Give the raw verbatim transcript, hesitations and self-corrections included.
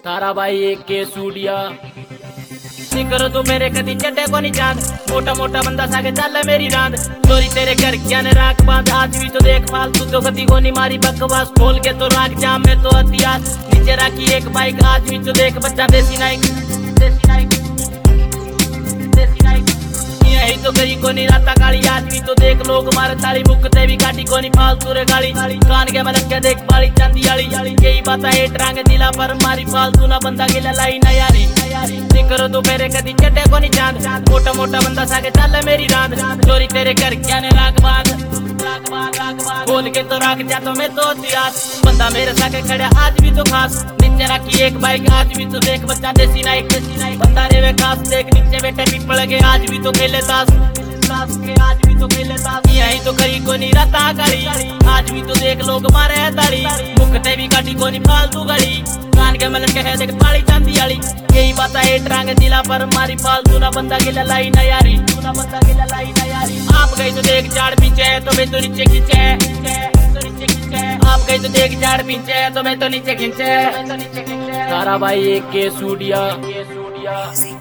तारा भाई एक के सूडिया करो तू मेरे कदी चड्डे को नहीं चांद मोटा मोटा बंदा सागे चल मेरी रांद चोरी तेरे घर क्या ने राख बांध आज भी तो देख फालतू तो कदी को नहीं मारी बकवास खोल के तो राख जाम में तो इतिहास नीचे राखी एक बाइक आज भी तो देख बच्चा देसी नाइक देसी नाइक देसी नाइक यही तो करी को नहीं राता गाड़ी आज भी तो देख लोग मारे ताली मुकते भी काटी को नहीं फालतू रे गाड़ी कान के मलक के देख पाली चंदी आली यही बात है ट्रांगे दिला पर मारी फालतू ना बंदा के लाई ना यारी करो तो मेरे कदी चड्डे को नहीं चांद मोटा मोटा बंदा सागे चल मेरी रांद चोरी तेरे घर क्या ने राख बांध बोल के तो राख जा तो मैं तो इतिहास बंदा मेरे सागे खड़ा आज भी तो खास नीचे रखी एक बाइक आज भी तो देख बच्चा देसी नाइक देसी नाइक बंदा रे वे खास देख नीचे बैठे पीपल के आज भी तो खेले ताश ताश के आज भी तो खेले ताश यही तो करी को नहीं रहता गाड़ी आज भी तो देख लोग मारे है ताड़ी मुकते भी काटी को नहीं फालतू गाड़ी कान के मलक के देख पाली चांदी आली यही बात है ट्रांगे दिला पर मारी फालतू ना बंदा के लाई ना यारी तू ना बंदा के लाई ना यारी आप गई तो देख झाड़ पीछे है तो मैं तो नीचे खींचे तो नीचे खींचे आप गई तो देख झाड़ पीछे है तो मैं तो नीचे खींचे तारा भाई एक के सूडिया